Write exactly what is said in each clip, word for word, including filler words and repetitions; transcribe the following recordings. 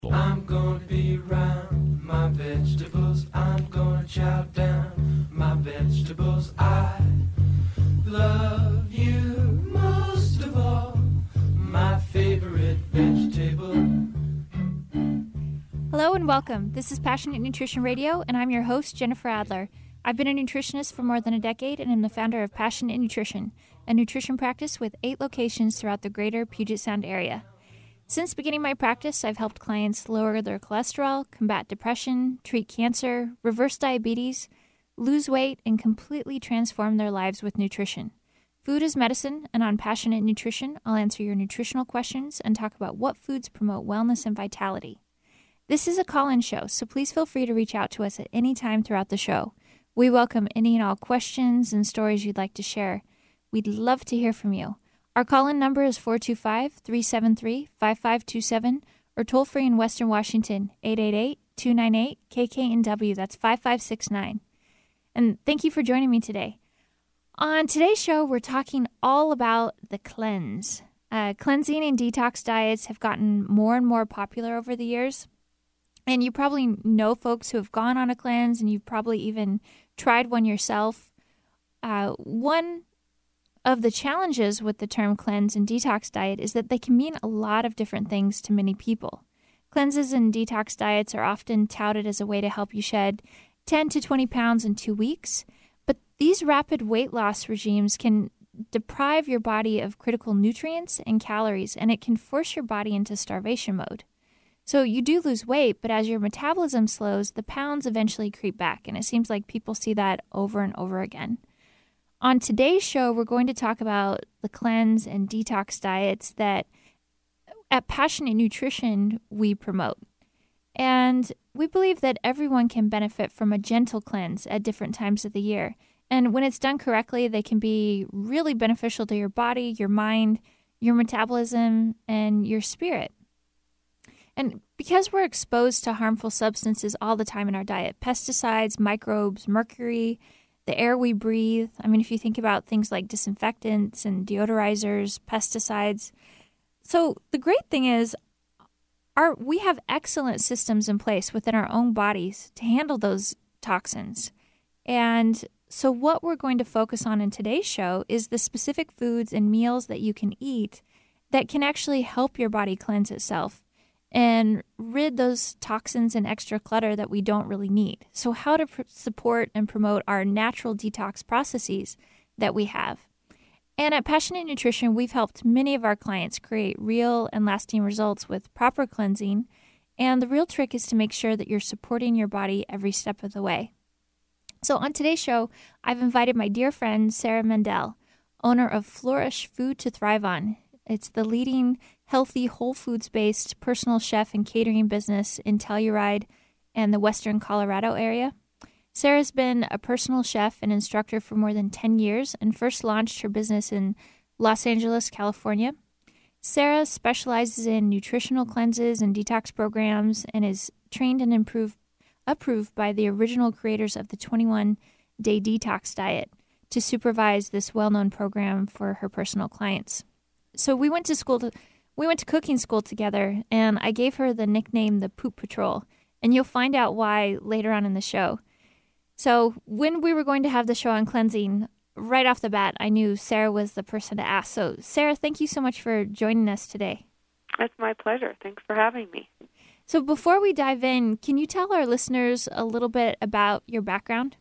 I'm gonna be around my vegetables. I'm gonna chow down my vegetables. I love you most of all, my favorite vegetable. Hello and welcome. This is Passionate Nutrition Radio, and I'm your host, Jennifer Adler. I've been a nutritionist for more than a decade and am the founder of Passionate Nutrition, a nutrition practice with eight locations throughout the greater Puget Sound area. Since beginning my practice, I've helped clients lower their cholesterol, combat depression, treat cancer, reverse diabetes, lose weight, and completely transform their lives with nutrition. Food is medicine, and on Passionate Nutrition, I'll answer your nutritional questions and talk about what foods promote wellness and vitality. This is a call-in show, so please feel free to reach out to us at any time throughout the show. We welcome any and all questions and stories you'd like to share. We'd love to hear from you. Our call-in number is four two five, three seven three, five five two seven or toll-free in Western Washington, eight eight eight, two nine eight, K K N W. That's five five six nine. And thank you for joining me today. On today's show, we're talking all about the cleanse. Uh, cleansing and detox diets have gotten more and more popular over the years. And you probably know folks who have gone on a cleanse, and you've probably even tried one yourself. Uh, one of the challenges with the term cleanse and detox diet is that they can mean a lot of different things to many people. Cleanses and detox diets are often touted as a way to help you shed ten to twenty pounds in two weeks, but these rapid weight loss regimes can deprive your body of critical nutrients and calories, and it can force your body into starvation mode. So you do lose weight, but as your metabolism slows, the pounds eventually creep back, and it seems like people see that over and over again. On today's show, we're going to talk about the cleanse and detox diets that at Passionate Nutrition we promote. And we believe that everyone can benefit from a gentle cleanse at different times of the year. And when it's done correctly, they can be really beneficial to your body, your mind, your metabolism, and your spirit. And because we're exposed to harmful substances all the time in our diet, pesticides, microbes, mercury, the air we breathe. I mean, if you think about things like disinfectants and deodorizers, pesticides. So the great thing is our we have excellent systems in place within our own bodies to handle those toxins. And so what we're going to focus on in today's show is the specific foods and meals that you can eat that can actually help your body cleanse itself and rid those toxins and extra clutter that we don't really need. So how to pr- support and promote our natural detox processes that we have. And at Passionate Nutrition, we've helped many of our clients create real and lasting results with proper cleansing. And the real trick is to make sure that you're supporting your body every step of the way. So on today's show, I've invited my dear friend, Sarah Mendel, owner of Flourish Food to Thrive On. It's the leading healthy, whole foods-based personal chef and catering business in Telluride and the western Colorado area. Sarah's been a personal chef and instructor for more than ten years and first launched her business in Los Angeles, California. Sarah specializes in nutritional cleanses and detox programs and is trained and improved, approved by the original creators of the twenty-one day detox diet to supervise this well-known program for her personal clients. So we went to school to, we went to cooking school together, and I gave her the nickname the Poop Patrol, and you'll find out why later on in the show. So when we were going to have the show on cleansing, right off the bat, I knew Sarah was the person to ask. So Sarah, thank you so much for joining us today. It's my pleasure. Thanks for having me. So before we dive in, can you tell our listeners a little bit about your background?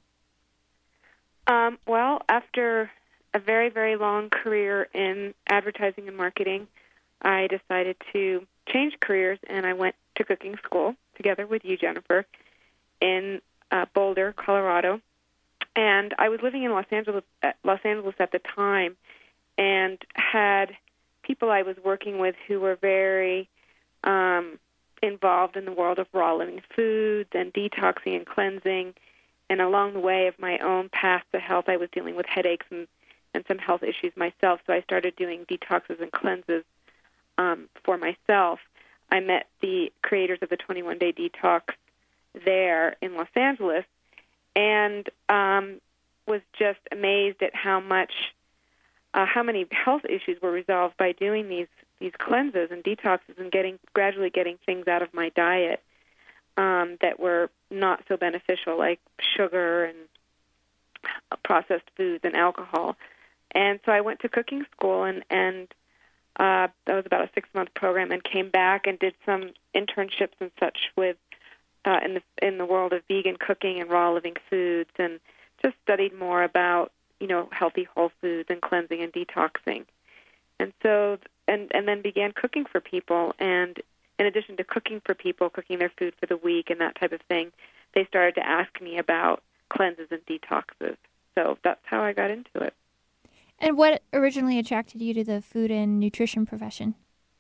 Um, well, after a very, very long career in advertising and marketing, I decided to change careers, and I went to cooking school together with you, Jennifer, in uh, Boulder, Colorado. And I was living in Los Angeles, uh, Los Angeles at the time, and had people I was working with who were very um, involved in the world of raw living foods and detoxing and cleansing. And along the way of my own path to health, I was dealing with headaches and and some health issues myself, so I started doing detoxes and cleanses um, for myself. I met the creators of the twenty-one day detox there in Los Angeles, and um, was just amazed at how much, uh, how many health issues were resolved by doing these these cleanses and detoxes and getting gradually getting things out of my diet um, that were not so beneficial, like sugar and processed foods and alcohol. And so I went to cooking school, and, and uh, that was about a six-month program, and came back and did some internships and such with uh, in the in the world of vegan cooking and raw living foods, and just studied more about, you know, healthy whole foods and cleansing and detoxing. And so, and, and then began cooking for people. And in addition to cooking for people, cooking their food for the week and that type of thing, they started to ask me about cleanses and detoxes. So that's how I got into it. And what originally attracted you to the food and nutrition profession?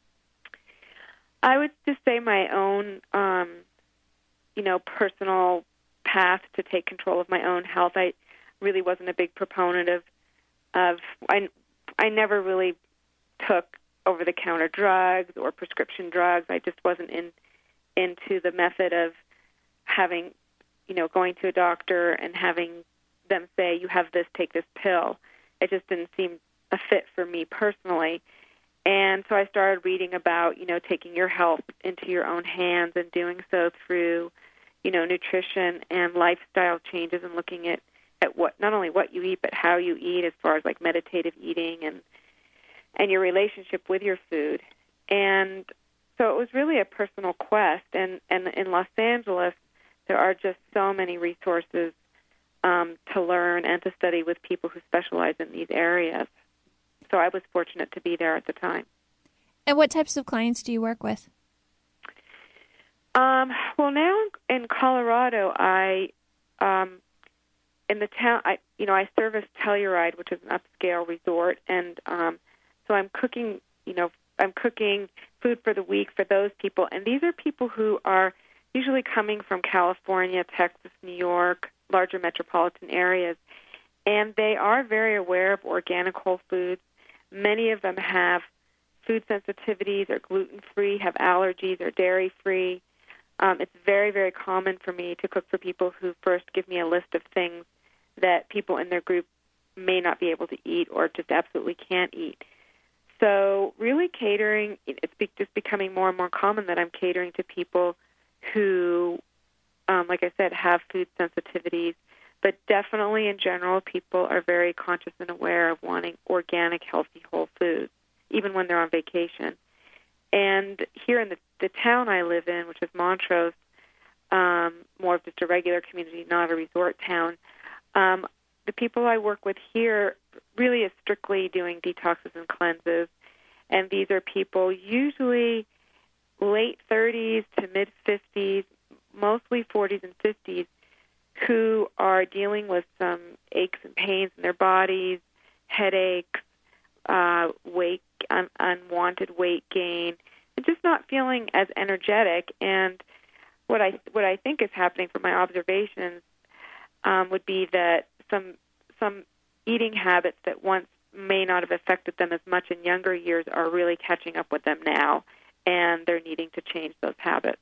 I would just say my own, um, you know, personal path to take control of my own health. I really wasn't a big proponent of, of I, I never really took over-the-counter drugs or prescription drugs. I just wasn't in into the method of having, you know, going to a doctor and having them say, you have this, take this pill. It just didn't seem a fit for me personally. And so I started reading about, you know, taking your health into your own hands and doing so through, you know, nutrition and lifestyle changes, and looking at, at what, not only what you eat, but how you eat, as far as like meditative eating and and your relationship with your food. And so it was really a personal quest. And, and in Los Angeles, there are just so many resources um, to learn and to study with people who specialize in these areas. So I was fortunate to be there at the time. And what types of clients do you work with? Um, well, now in Colorado, I um, in the town, I you know, I service Telluride, which is an upscale resort, and um, so I'm cooking, you know, I'm cooking food for the week for those people, and these are people who are usually coming from California, Texas, New York, larger metropolitan areas, and they are very aware of organic whole foods. Many of them have food sensitivities, or gluten-free, have allergies, or dairy-free. Um, it's very, very common for me to cook for people who first give me a list of things that people in their group may not be able to eat or just absolutely can't eat. So really catering, it's be, just becoming more and more common that I'm catering to people who, um, like I said, have food sensitivities. But definitely in general, people are very conscious and aware of wanting organic, healthy, whole foods, even when they're on vacation. And here in the, the town I live in, which is Montrose, um, more of just a regular community, not a resort town, um, the people I work with here really is strictly doing detoxes and cleanses. And these are people usually late thirties to mid-fifties, mostly forties and fifties, who are dealing with some aches and pains in their bodies, headaches, uh, weight, un- unwanted weight gain, and just not feeling as energetic. And what I what I think is happening from my observations um, would be that some some eating habits that once may not have affected them as much in younger years are really catching up with them now, and they're needing to change those habits.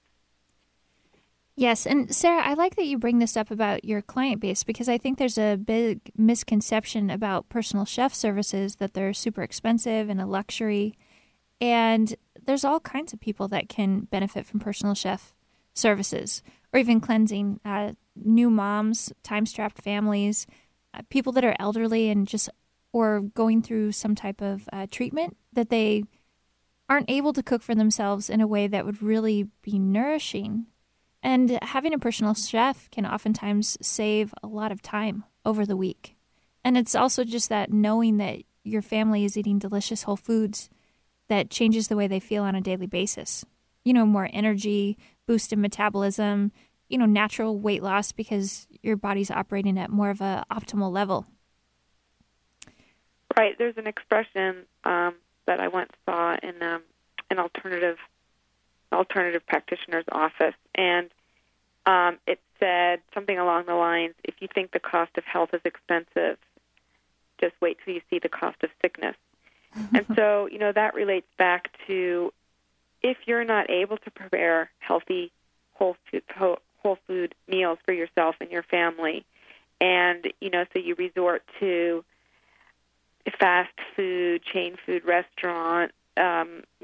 Yes, and Sarah, I like that you bring this up about your client base, because I think there's a big misconception about personal chef services, that they're super expensive and a luxury. And there's all kinds of people that can benefit from personal chef services, or even cleansing. Uh, new moms, time-strapped families, uh, people that are elderly and just or going through some type of uh, treatment that they aren't able to cook for themselves in a way that would really be nourishing. And having a personal chef can oftentimes save a lot of time over the week. And it's also just that knowing that your family is eating delicious whole foods that changes the way they feel on a daily basis. You know, more energy, boost in metabolism, you know, natural weight loss because your body's operating at more of a optimal level. Right. There's an expression um, that I once saw in um, an alternative alternative practitioner's office, and um, it said something along the lines, if you think the cost of health is expensive, just wait till you see the cost of sickness. And so, you know, that relates back to if you're not able to prepare healthy whole food, whole food meals for yourself and your family, and, you know, so you resort to fast food, chain food restaurant, um,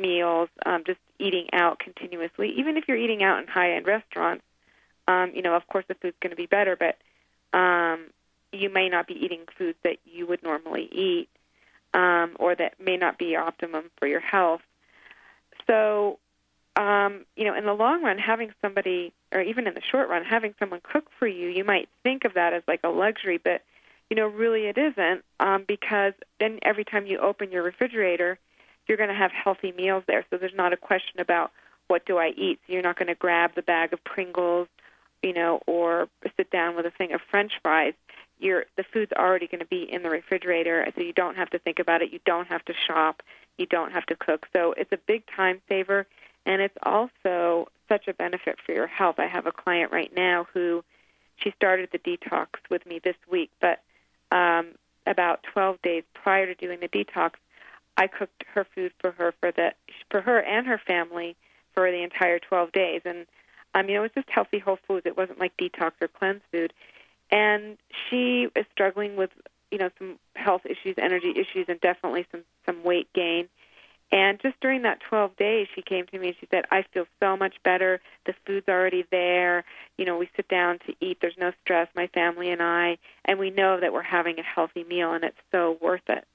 meals, um, just eating out continuously. Even if you're eating out in high-end restaurants, um, you know, of course the food's going to be better, but um, you may not be eating foods that you would normally eat, um, or that may not be optimum for your health. So, um, you know, in the long run, having somebody, or even in the short run, having someone cook for you, you might think of that as like a luxury, but, you know, really it isn't, um, because then every time you open your refrigerator, you're going to have healthy meals there. So there's not a question about what do I eat. So you're not going to grab the bag of Pringles, you know, or sit down with a thing of French fries. You're, the food's already going to be in the refrigerator, so you don't have to think about it. You don't have to shop. You don't have to cook. So it's a big time saver, and it's also such a benefit for your health. I have a client right now who, she started the detox with me this week, but um, about twelve days prior to doing the detox, I cooked her food for her for the for her and her family for the entire twelve days, and um, you know, it was just healthy, whole foods. It wasn't like detox or cleanse food, and she is struggling with, you know, some health issues, energy issues, and definitely some some weight gain. And just during that twelve days, she came to me and she said, "I feel so much better. The food's already there. You know, we sit down to eat. There's no stress. My family and I, and we know that we're having a healthy meal, and it's so worth it."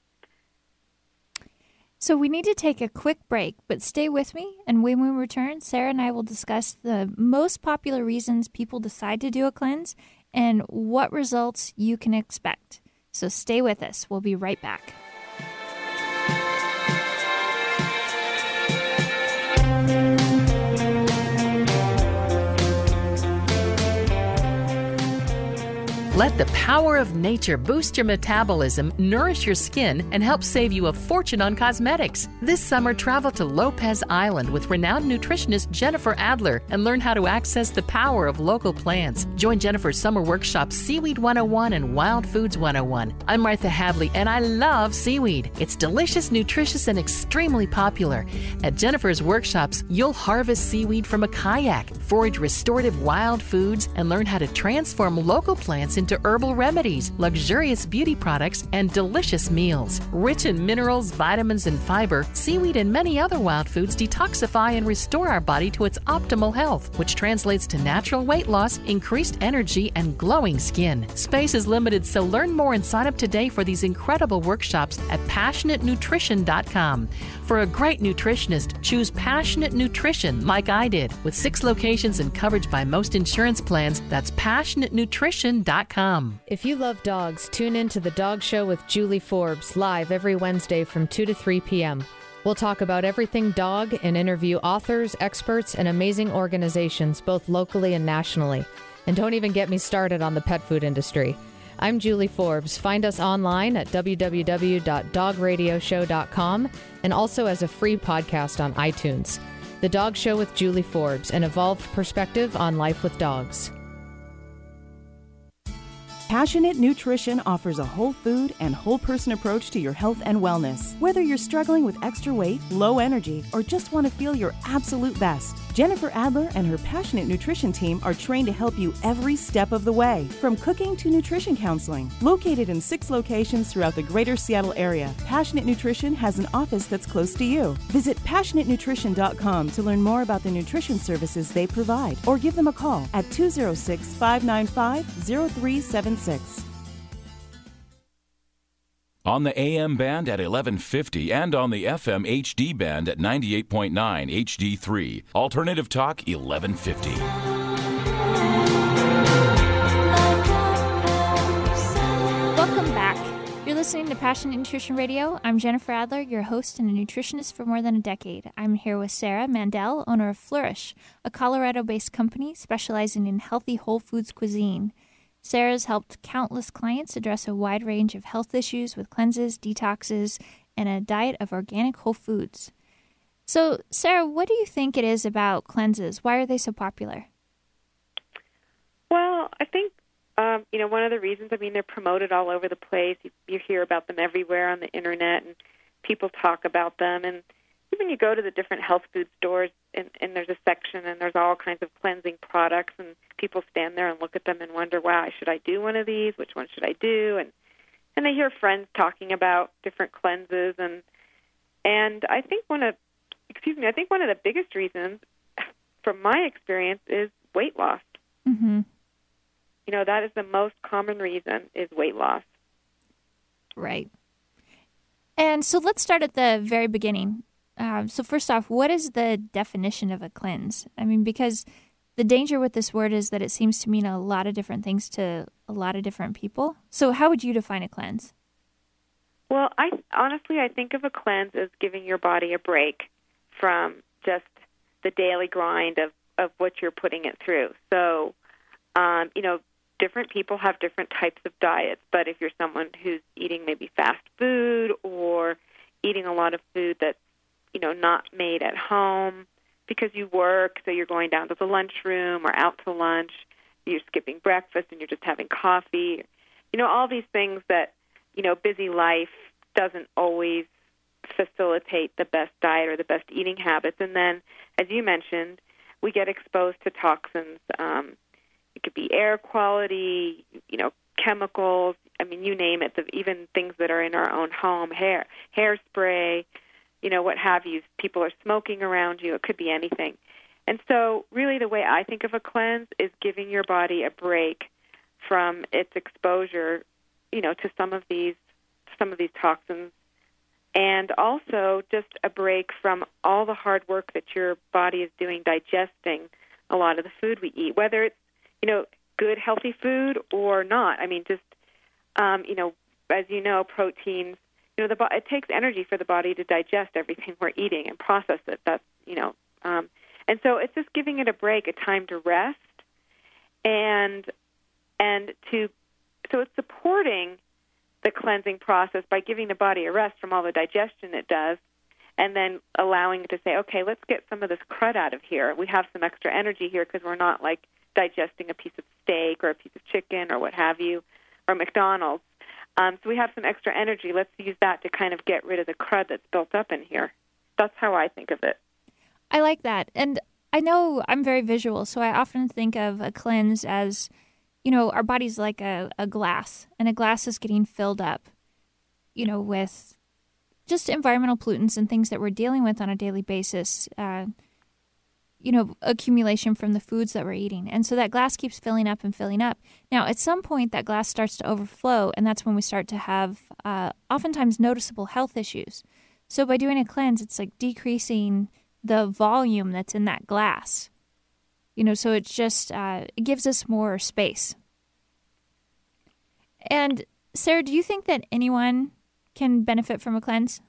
So we need to take a quick break, but stay with me, and when we return, Sarah and I will discuss the most popular reasons people decide to do a cleanse and what results you can expect. So stay with us. We'll be right back. Let the power of nature boost your metabolism, nourish your skin, and help save you a fortune on cosmetics. This summer, travel to Lopez Island with renowned nutritionist Jennifer Adler and learn how to access the power of local plants. Join Jennifer's summer workshops Seaweed one oh one and Wild Foods one oh one. I'm Martha Hadley, and I love seaweed. It's delicious, nutritious, and extremely popular. At Jennifer's workshops, you'll harvest seaweed from a kayak, forage restorative wild foods, and learn how to transform local plants into herbal remedies, luxurious beauty products, and delicious meals. Rich in minerals, vitamins, and fiber, seaweed and many other wild foods detoxify and restore our body to its optimal health, which translates to natural weight loss, increased energy, and glowing skin. Space is limited, so learn more and sign up today for these incredible workshops at passionate nutrition dot com. For a great nutritionist, choose Passionate Nutrition like I did. With six locations and coverage by most insurance plans, that's passionate nutrition dot com. If you love dogs, tune in to The Dog Show with Julie Forbes, live every Wednesday from two to three p.m. We'll talk about everything dog and interview authors, experts, and amazing organizations, both locally and nationally. And don't even get me started on the pet food industry. I'm Julie Forbes. Find us online at w w w dot dog radio show dot com and also as a free podcast on iTunes. The Dog Show with Julie Forbes, an evolved perspective on life with dogs. Passionate Nutrition offers a whole food and whole person approach to your health and wellness. Whether you're struggling with extra weight, low energy, or just want to feel your absolute best, Jennifer Adler and her Passionate Nutrition team are trained to help you every step of the way, from cooking to nutrition counseling. Located in six locations throughout the greater Seattle area, Passionate Nutrition has an office that's close to you. Visit passionate nutrition dot com to learn more about the nutrition services they provide, or give them a call at two oh six, five nine five, oh three seven six. On the A M band at eleven fifty and on the F M H D band at ninety-eight point nine H D three. Alternative Talk eleven fifty. Welcome back. You're listening to Passionate Nutrition Radio. I'm Jennifer Adler, your host and a nutritionist for more than a decade. I'm here with Sarah Mandel, owner of Flourish, a Colorado-based company specializing in healthy whole foods cuisine. Sarah's helped countless clients address a wide range of health issues with cleanses, detoxes, and a diet of organic whole foods. So, Sarah, what do you think it is about cleanses? Why are they so popular? Well, I think, um, you know, one of the reasons, I mean, they're promoted all over the place. You, you hear about them everywhere on the internet, and people talk about them. And even you go to the different health food stores, and, and there's a section, and there's all kinds of cleansing products, and people stand there and look at them and wonder, wow, should I do one of these? Which one should I do? And and they hear friends talking about different cleanses, and and I think one of excuse me, I think one of the biggest reasons, from my experience, is weight loss. Mm-hmm. You know, that is the most common reason, is weight loss. Right. And so let's start at the very beginning. Um, so first off, what is the definition of a cleanse? I mean, because the danger with this word is that it seems to mean a lot of different things to a lot of different people. So how would you define a cleanse? Well, I honestly, I think of a cleanse as giving your body a break from just the daily grind of, of what you're putting it through. So, um, you know, different people have different types of diets, but if you're someone who's eating maybe fast food or eating a lot of food that's, you know, not made at home because you work, so you're going down to the lunchroom or out to lunch, you're skipping breakfast and you're just having coffee, you know, all these things that, you know, busy life doesn't always facilitate the best diet or the best eating habits. And then, as you mentioned, we get exposed to toxins. Um, it could be air quality, you know, chemicals. I mean, you name it. Even things that are in our own home, hair, hairspray, you know, what have you. People are smoking around you. It could be anything. And so, really, the way I think of a cleanse is giving your body a break from its exposure, you know, to some of these, some of these toxins. And also just a break from all the hard work that your body is doing digesting a lot of the food we eat, whether it's, you know, good, healthy food or not. I mean, just, um, you know, as you know, proteins, you know, the it takes energy for the body to digest everything we're eating and process it. That's, you know, um, and so it's just giving it a break, a time to rest, and and to, so it's supporting the cleansing process by giving the body a rest from all the digestion it does, and then allowing it to say, okay, let's get some of this crud out of here. We have some extra energy here because we're not like digesting a piece of steak or a piece of chicken or what have you, or McDonald's. Um, so we have some extra energy. Let's use that to kind of get rid of the crud that's built up in here. That's how I think of it. I like that. And I know I'm very visual, so I often think of a cleanse as, you know, our body's like a, a glass, and a glass is getting filled up, you know, with just environmental pollutants and things that we're dealing with on a daily basis, uh, you know, accumulation from the foods that we're eating. And so that glass keeps filling up and filling up. Now, at some point, that glass starts to overflow, and that's when we start to have uh, oftentimes noticeable health issues. So by doing a cleanse, it's like decreasing the volume that's in that glass. You know, so it's just, uh, it gives us more space. And Sarah, do you think that anyone can benefit from a cleanse?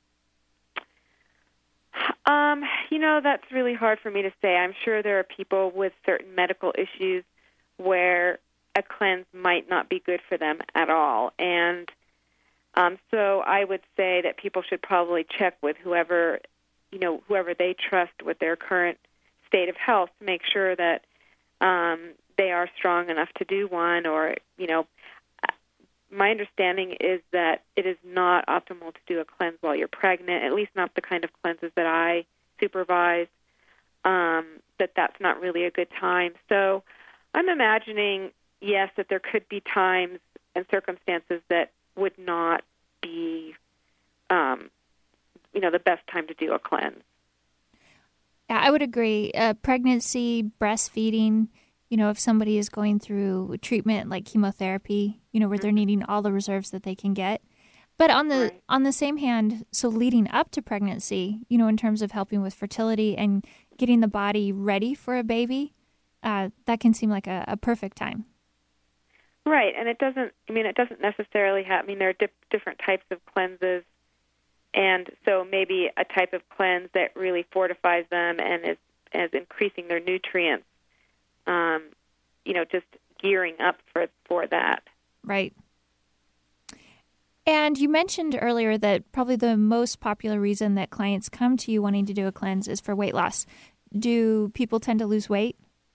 Um, you know, that's really hard for me to say. I'm sure there are people with certain medical issues where a cleanse might not be good for them at all. And um, so I would say that people should probably check with whoever, you know, whoever they trust with their current state of health to make sure that um, they are strong enough to do one. Or, you know, my understanding is that it is not optimal to do a cleanse while you're pregnant, at least not the kind of cleanses that I supervise, um, that that's not really a good time. So I'm imagining, yes, that there could be times and circumstances that would not be, um, you know, the best time to do a cleanse. Yeah, I would agree. Uh, pregnancy, breastfeeding, you know, if somebody is going through treatment like chemotherapy, you know, where they're needing all the reserves that they can get. But on the right. on the same hand, so leading up to pregnancy, you know, in terms of helping with fertility and getting the body ready for a baby, uh, that can seem like a, a perfect time. Right, and it doesn't, I mean, it doesn't necessarily have, I mean, there are di- different types of cleanses. And so maybe a type of cleanse that really fortifies them and is, is increasing their nutrients, um, you know, just gearing up for for that. Right. And you mentioned earlier that probably the most popular reason that clients come to you wanting to do a cleanse is for weight loss. Do people tend to lose weight?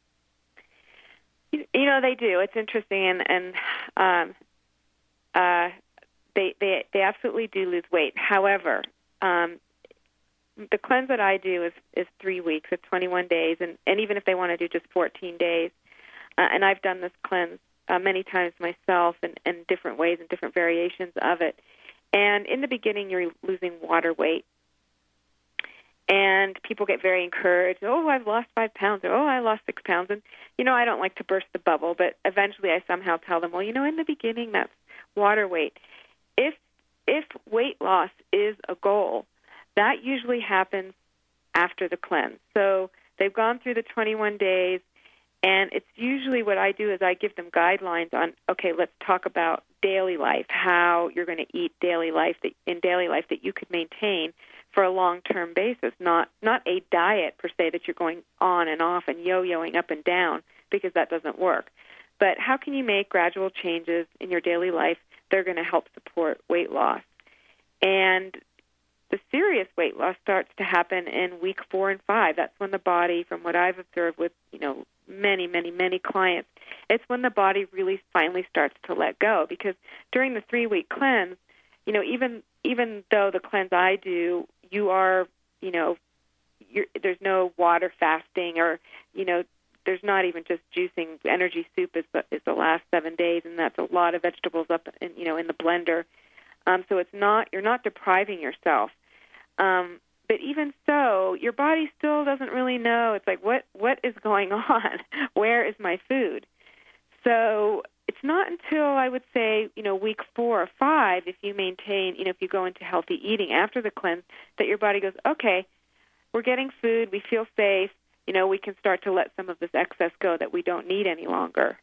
You, you know, they do. It's interesting, and, and um, uh, they, they they absolutely do lose weight. However, um, the cleanse that I do is, is three weeks. It's twenty-one days, and, and even if they want to do just fourteen days, uh, and I've done this cleanse uh, many times myself in, in different ways and different variations of it. And in the beginning, you're losing water weight. And people get very encouraged. Oh, I've lost five pounds. Or, oh, I lost six pounds. And, you know, I don't like to burst the bubble, but eventually I somehow tell them, well, you know, in the beginning, that's water weight. If if weight loss is a goal, that usually happens after the cleanse. So they've gone through the twenty-one days, and it's usually what I do is I give them guidelines on, okay, let's talk about daily life, how you're going to eat daily life that, in daily life that you could maintain for a long-term basis, not not a diet per se that you're going on and off and yo-yoing up and down, because that doesn't work. But how can you make gradual changes in your daily life that are going to help support weight loss? And the serious weight loss starts to happen in week four and five. That's when the body, from what I've observed with, you know, many, many, many clients, it's when the body really finally starts to let go. Because during the three-week cleanse, you know, even even though the cleanse I do, you are, you know, you're, there's no water fasting, or, you know, there's not even just juicing. Energy soup is the, is the last seven days, and that's a lot of vegetables up, in, you know, in the blender. Um, so it's not, you're not depriving yourself. Um, but even so, your body still doesn't really know. It's like, what what is going on? Where is my food? So it's not until, I would say, you know, week four or five, if you maintain, you know, if you go into healthy eating after the cleanse, that your body goes, okay, we're getting food, we feel safe, you know, we can start to let some of this excess go that we don't need any longer.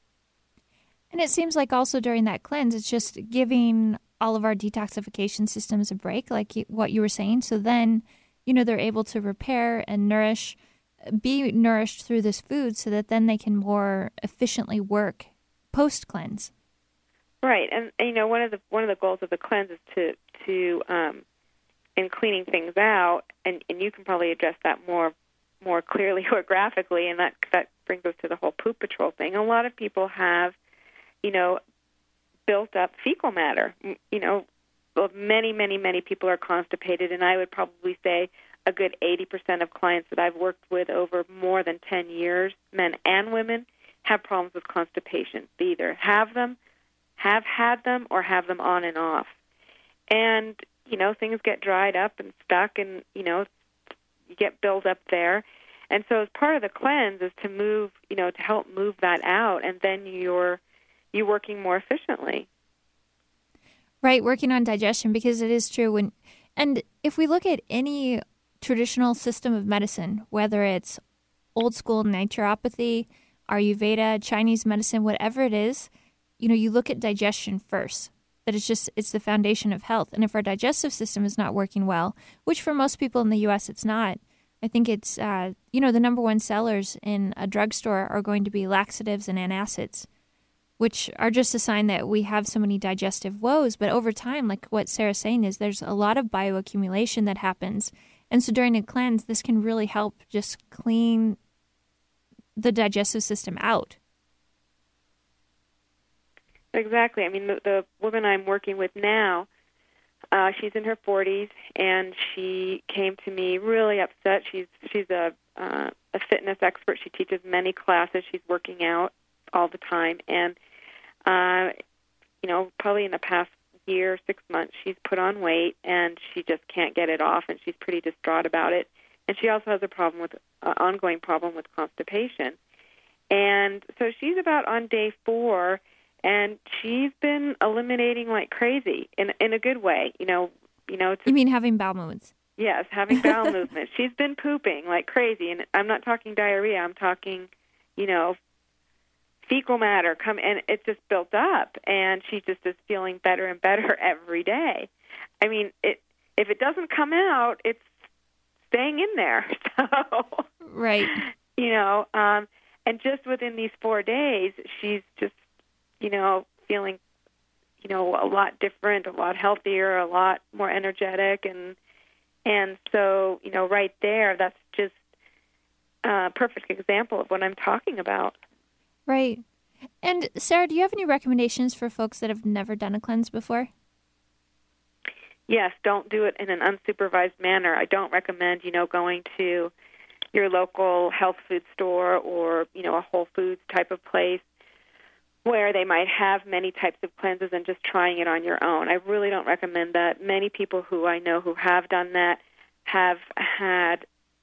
And it seems like also during that cleanse, it's just giving all of our detoxification systems a break, like what you were saying. So then, you know, they're able to repair and nourish, be nourished through this food so that then they can more efficiently work post-cleanse. Right. And, and, you know, one of the one of the goals of the cleanse is to, to um, in cleaning things out, and, and you can probably address that more more clearly or graphically, and that that brings us to the whole poop patrol thing. A lot of people have, you know, built up fecal matter. You know, well, many, many, many people are constipated, and I would probably say a good eighty percent of clients that I've worked with over more than ten years, men and women, have problems with constipation. They either have them, have had them, or have them on and off. And, you know, things get dried up and stuck, and, you know, you get built up there. And so as part of the cleanse is to move, you know, to help move that out, and then you're you're working more efficiently. Right, working on digestion, because it is true. When, and if we look at any traditional system of medicine, whether it's old school naturopathy, Ayurveda, Chinese medicine, whatever it is, you know, you look at digestion first. That it's just, it's the foundation of health. And if our digestive system is not working well, which for most people in the U S it's not, I think it's, uh, you know, the number one sellers in a drugstore are going to be laxatives and antacids, which are just a sign that we have so many digestive woes. But over time, like what Sarah's saying, is there's a lot of bioaccumulation that happens. And so during a cleanse, this can really help just clean the digestive system out. Exactly. I mean, the, the woman I'm working with now, uh, she's in her forties, and she came to me really upset. She's she's a uh, a fitness expert. She teaches many classes. She's working out all the time, and uh, you know, probably in the past year, six months, she's put on weight, and she just can't get it off, and she's pretty distraught about it. And she also has a problem with uh, ongoing problem with constipation. And so she's about on day four, and she's been eliminating like crazy in in a good way. You know, you know. To, you mean having bowel movements? Yes, having bowel movements. She's been pooping like crazy, and I'm not talking diarrhea. I'm talking, you know, fecal matter come, and it's just built up, and she just is feeling better and better every day. I mean, it if it doesn't come out, it's staying in there. So, right, you know, um, and just within these four days, she's just, you know, feeling, you know, a lot different, a lot healthier, a lot more energetic, and and so, you know, right there, that's just a perfect example of what I'm talking about. Right. And Sarah, do you have any recommendations for folks that have never done a cleanse before? Yes, don't do it in an unsupervised manner. I don't recommend, you know, going to your local health food store or, you know, a Whole Foods type of place where they might have many types of cleanses and just trying it on your own. I really don't recommend that. Many people who I know who have done that have had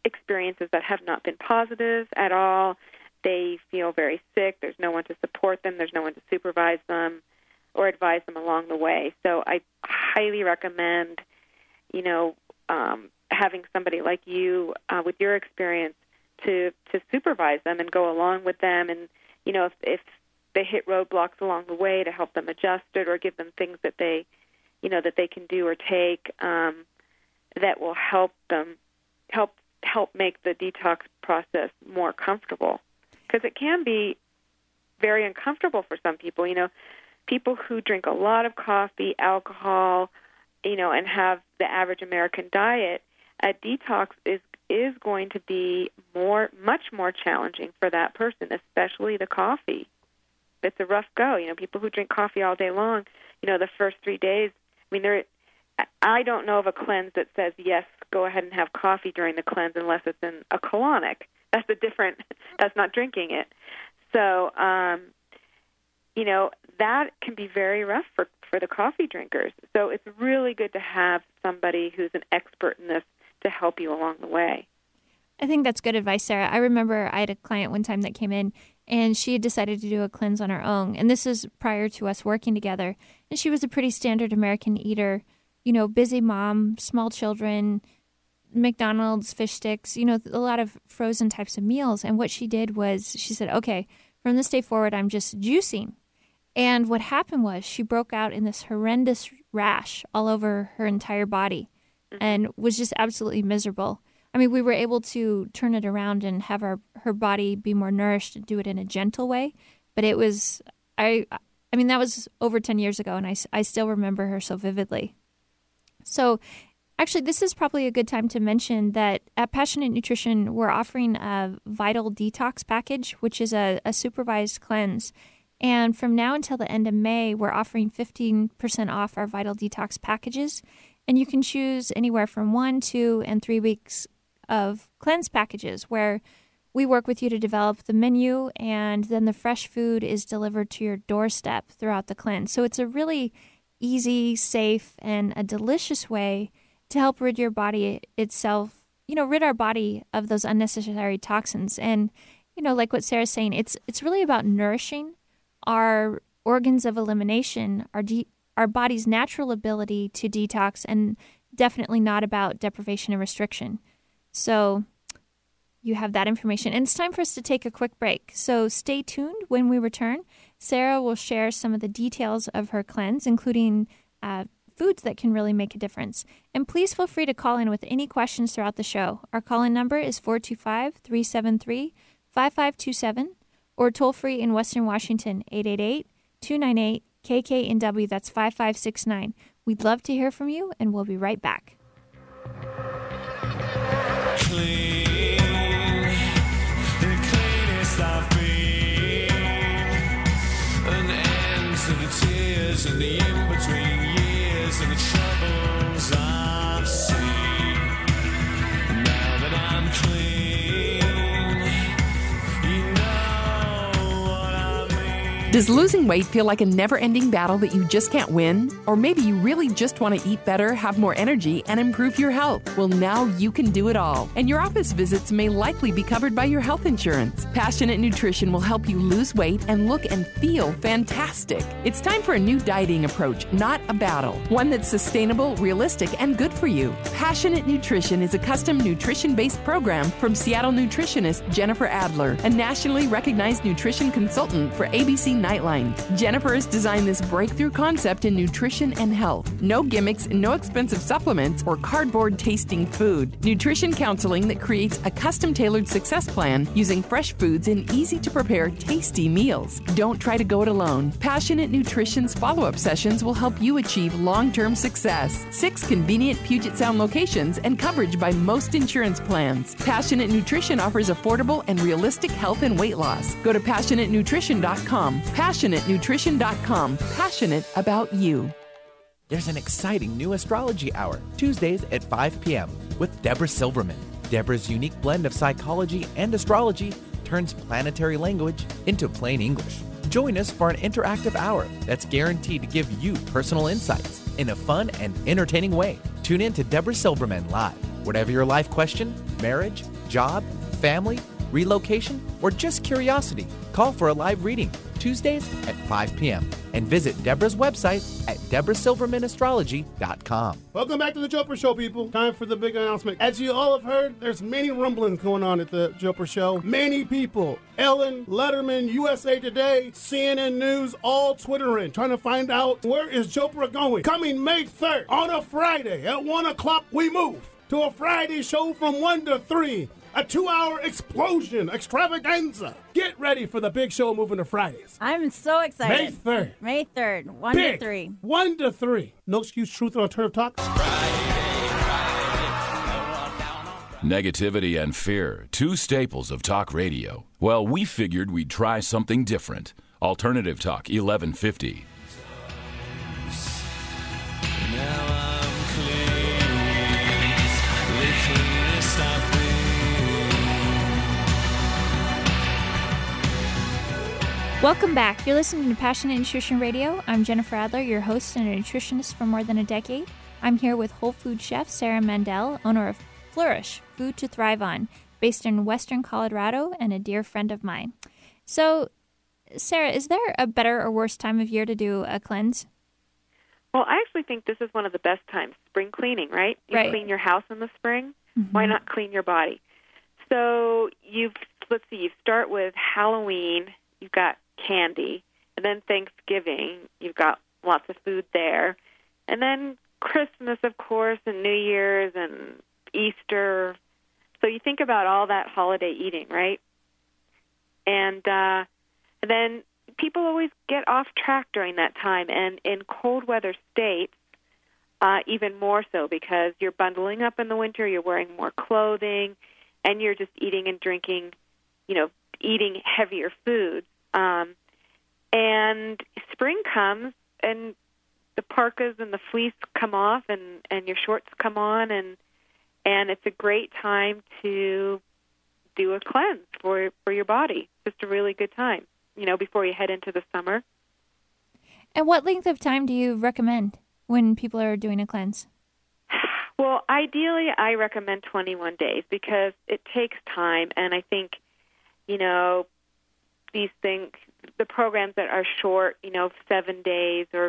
experiences that have not been positive at all. They feel very sick. There's no one to support them. There's no one to supervise them or advise them along the way. So I highly recommend, you know, um, having somebody like you uh, with your experience to, to supervise them and go along with them. And, you know, if, if they hit roadblocks along the way, to help them adjust it or give them things that they, you know, that they can do or take um, that will help them, help help make the detox process more comfortable. Because it can be very uncomfortable for some people. You know, people who drink a lot of coffee, alcohol, you know, and have the average American diet, a detox is is going to be more, much more challenging for that person, especially the coffee. It's a rough go. You know, people who drink coffee all day long, you know, the first three days, I mean, there. I don't know of a cleanse that says, yes, go ahead and have coffee during the cleanse unless it's in a colonic. That's a different, that's not drinking it. So, um, you know, that can be very rough for, for the coffee drinkers. So it's really good to have somebody who's an expert in this to help you along the way. I think that's good advice, Sarah. I remember I had a client one time that came in, and she had decided to do a cleanse on her own. And this is prior to us working together. And she was a pretty standard American eater, you know, busy mom, small children, McDonald's, fish sticks, you know, a lot of frozen types of meals. And what she did was she said, okay, from this day forward, I'm just juicing. And what happened was she broke out in this horrendous rash all over her entire body and was just absolutely miserable. I mean, we were able to turn it around and have our, her body be more nourished and do it in a gentle way. But it was, I, I mean, that was over ten years ago, and I, I still remember her so vividly. So actually, this is probably a good time to mention that at Passionate Nutrition, we're offering a Vital Detox package, which is a, a supervised cleanse. And from now until the end of May, we're offering fifteen percent off our Vital Detox packages. And you can choose anywhere from one, two, and three weeks of cleanse packages where we work with you to develop the menu, and then the fresh food is delivered to your doorstep throughout the cleanse. So it's a really easy, safe, and a delicious way to help rid your body itself, you know, rid our body of those unnecessary toxins. And, you know, like what Sarah's saying, it's it's really about nourishing our organs of elimination, our de- our body's natural ability to detox, and definitely not about deprivation and restriction. So you have that information. And it's time for us to take a quick break. So stay tuned. When we return, Sarah will share some of the details of her cleanse, including uh, foods that can really make a difference. And please feel free to call in with any questions throughout the show. Our call-in number is four two five, three seven three, five five two seven, or toll-free in Western Washington, eight eight eight, two nine eight, K K N W. That's five five six nine. We'd love to hear from you, and we'll be right back. Clean, the cleanest I've been. An end to the tears and the in-between years and the troubles I've seen. Now that I'm clean, you know what I mean. Does losing weight feel like a never-ending battle that you just can't win? Or maybe you really just want to eat better, have more energy, and improve your health? Well, now you can do it all. And your office visits may likely be covered by your health insurance. Passionate Nutrition will help you lose weight and look and feel fantastic. It's time for a new dieting approach, not a battle. One that's sustainable, realistic, and good for you. Passionate Nutrition is a custom nutrition-based program from Seattle nutritionist Jennifer Adler, a nationally recognized nutrition consultant for A B C Nightline. Jennifer has designed this breakthrough concept in nutrition and health. No gimmicks, no expensive supplements, or cardboard-tasting food. Nutrition counseling that creates a custom-tailored success plan using fresh foods and easy-to-prepare, tasty meals. Don't try to go it alone. Passionate Nutrition's follow-up sessions will help you achieve long-term success. Six convenient Puget Sound locations and coverage by most insurance plans. Passionate Nutrition offers affordable and realistic health and weight loss. Go to passionate nutrition dot com. passionate nutrition dot com. Passionate about you. There's an exciting new astrology hour, Tuesdays at five p.m. with Deborah Silverman. Deborah's unique blend of psychology and astrology turns planetary language into plain English. Join us for an interactive hour that's guaranteed to give you personal insights in a fun and entertaining way. Tune in to Deborah Silverman live. Whatever your life question, marriage, Job, family, relocation, or just curiosity? Call for a live reading Tuesdays at five p.m. and visit Deborah's website at deborah silverman astrology dot com. Welcome back to the Joper Show, people. Time for the big announcement. As you all have heard, there's many rumblings going on at the Joper Show. Many people, Ellen, Letterman, U S A Today, C N N News, all twittering, trying to find out where is Joper going. Coming May third, on a Friday at one o'clock, we move to a Friday show from one to three. A two-hour explosion extravaganza. Get ready for the big show moving to Fridays. I'm so excited. May third. May third, one Big. to three. one to three. No Excuse Truth and Alternative Talk. Negativity and fear, two staples of talk radio. Well, we figured we'd try something different. Alternative Talk, eleven fifty. Welcome back. You're listening to Passionate Nutrition Radio. I'm Jennifer Adler, your host and a nutritionist for more than a decade. I'm here with Whole Food chef Sarah Mandel, owner of Flourish, Food to Thrive On, based in Western Colorado and a dear friend of mine. So, Sarah, is there a better or worse time of year to do a cleanse? Well, I actually think this is one of the best times, spring cleaning, right? You right. clean your house in the spring. Mm-hmm. Why not clean your body? So you've, let's see, you start with Halloween, you've got candy, and then Thanksgiving, you've got lots of food there, and then Christmas, of course, and New Year's and Easter. So you think about all that holiday eating, right? And, uh, and then people always get off track during that time, and in cold weather states, uh, even more so, because you're bundling up in the winter, you're wearing more clothing, and you're just eating and drinking, you know, eating heavier foods. Um, and spring comes, and the parkas and the fleece come off, and, and your shorts come on, and and it's a great time to do a cleanse for for your body. Just a really good time, you know, before you head into the summer. And what length of time do you recommend when people are doing a cleanse? Well, ideally, I recommend twenty-one days because it takes time, and I think, you know, these things, the programs that are short, you know, seven days, or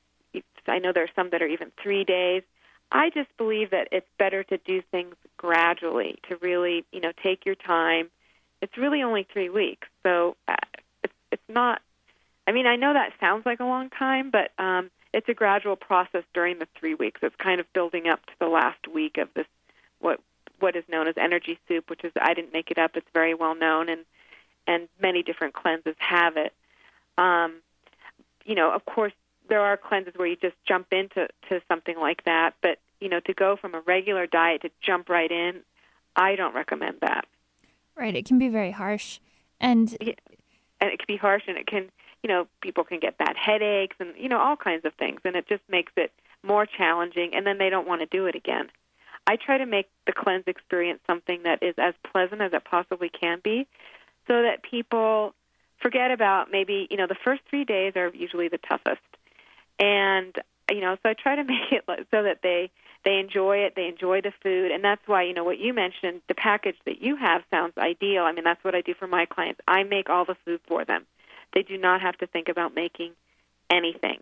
I know there are some that are even three days. I just believe that it's better to do things gradually, to really, you know, take your time. It's really only three weeks, so uh, it's, it's not, I mean, I know that sounds like a long time, but um, it's a gradual process during the three weeks. It's kind of building up to the last week of this, what what is known as energy soup, which is, I didn't make it up, it's very well known, and and many different cleanses have it. Um, you know, of course, there are cleanses where you just jump into to something like that, but, you know, to go from a regular diet to jump right in, I don't recommend that. Right, it can be very harsh. And yeah, and it can be harsh, and it can, you know, people can get bad headaches and, you know, all kinds of things, and it just makes it more challenging, and then they don't want to do it again. I try to make the cleanse experience something that is as pleasant as it possibly can be, so that people forget about maybe, you know, the first three days are usually the toughest. And, you know, so I try to make it so that they, they enjoy it, they enjoy the food, and that's why, you know, what you mentioned, the package that you have sounds ideal. I mean, that's what I do for my clients. I make all the food for them. They do not have to think about making anything.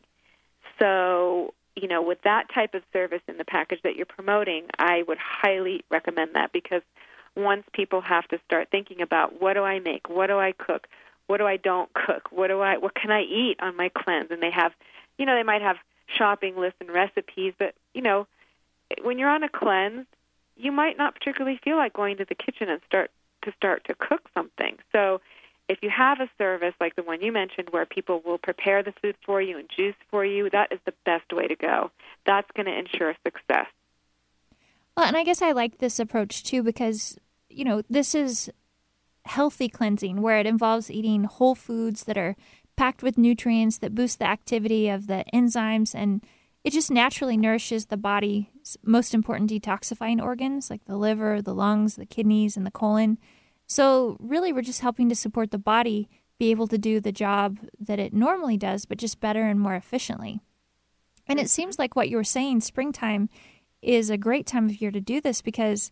So, you know, with that type of service in the package that you're promoting, I would highly recommend that, because once people have to start thinking about, what do I make, what do I cook, what do I don't cook, what do I, what can I eat on my cleanse, and they have, you know, they might have shopping lists and recipes, but, you know, when you're on a cleanse, you might not particularly feel like going to the kitchen and start to start to cook something. So if you have a service like the one you mentioned where people will prepare the food for you and juice for you, that is the best way to go. That's going to ensure success. Well, and I guess I like this approach, too, because, you know, this is healthy cleansing where it involves eating whole foods that are packed with nutrients that boost the activity of the enzymes, and it just naturally nourishes the body's most important detoxifying organs like the liver, the lungs, the kidneys, and the colon. So really, we're just helping to support the body be able to do the job that it normally does, but just better and more efficiently. And it seems like what you were saying, springtime is a great time of year to do this, because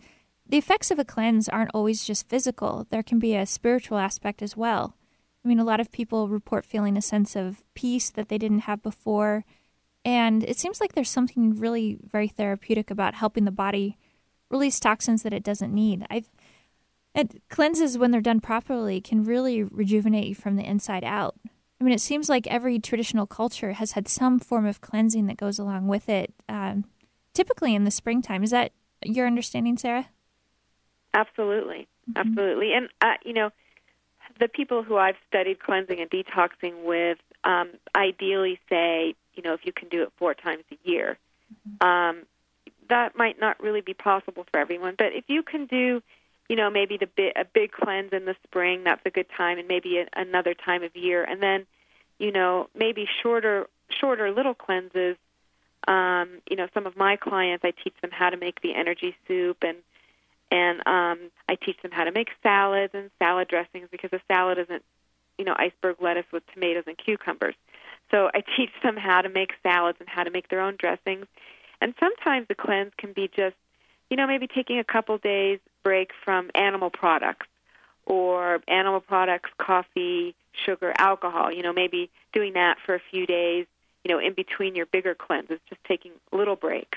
the effects of a cleanse aren't always just physical. There can be a spiritual aspect as well. I mean, a lot of people report feeling a sense of peace that they didn't have before. And it seems like there's something really very therapeutic about helping the body release toxins that it doesn't need. I've it, cleanses, when they're done properly, can really rejuvenate you from the inside out. I mean, it seems like every traditional culture has had some form of cleansing that goes along with it, um, typically in the springtime. Is that your understanding, Sarah? Absolutely. Mm-hmm. Absolutely. And, uh, you know, the people who I've studied cleansing and detoxing with um, ideally say, you know, if you can do it four times a year. Mm-hmm. Um, that might not really be possible for everyone. But if you can do, you know, maybe the bi- a big cleanse in the spring, that's a good time, and maybe a, another time of year. And then, you know, maybe shorter, shorter little cleanses. Um, you know, some of my clients, I teach them how to make the energy soup, and and um, I teach them how to make salads and salad dressings, because a salad isn't, you know, iceberg lettuce with tomatoes and cucumbers. So I teach them how to make salads and how to make their own dressings. And sometimes the cleanse can be just, you know, maybe taking a couple days break from animal products or animal products, coffee, sugar, alcohol, you know, maybe doing that for a few days, you know, in between your bigger cleanses, just taking little breaks.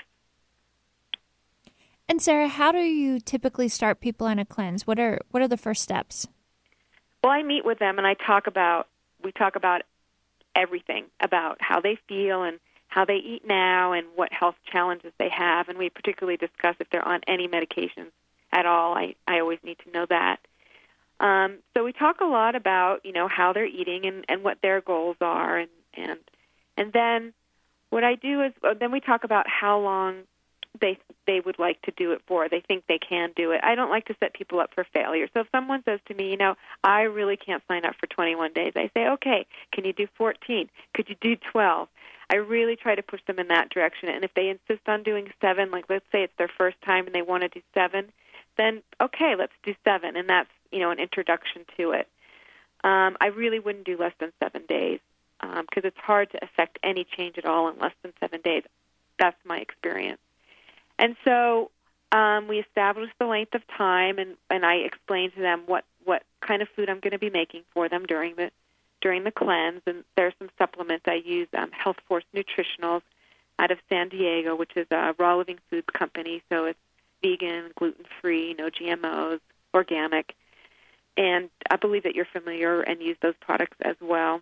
And Sarah, how do you typically start people on a cleanse? What are what are the first steps? Well, I meet with them and I talk about, we talk about everything, about how they feel and how they eat now and what health challenges they have. And we particularly discuss if they're on any medications at all. I, I always need to know that. Um, so we talk a lot about, you know, how they're eating and, and what their goals are. And, and, and then what I do is, then we talk about how long they they would like to do it for. They think they can do it. I don't like to set people up for failure. So if someone says to me, you know, I really can't sign up for twenty-one days, I say, okay, can you do fourteen? Could you do twelve? I really try to push them in that direction. And if they insist on doing seven, like let's say it's their first time and they want to do seven, then okay, let's do seven. And that's, you know, an introduction to it. Um, I really wouldn't do less than seven days because um, it's hard to affect any change at all in less than seven days. That's my experience. And so um, we established the length of time, and, and I explained to them what, what kind of food I'm going to be making for them during the during the cleanse. And there's some supplements I use, um, Health Force Nutritionals out of San Diego, which is a raw living foods company. So it's vegan, gluten-free, no G M Os, organic. And I believe that you're familiar and use those products as well.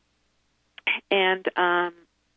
And um,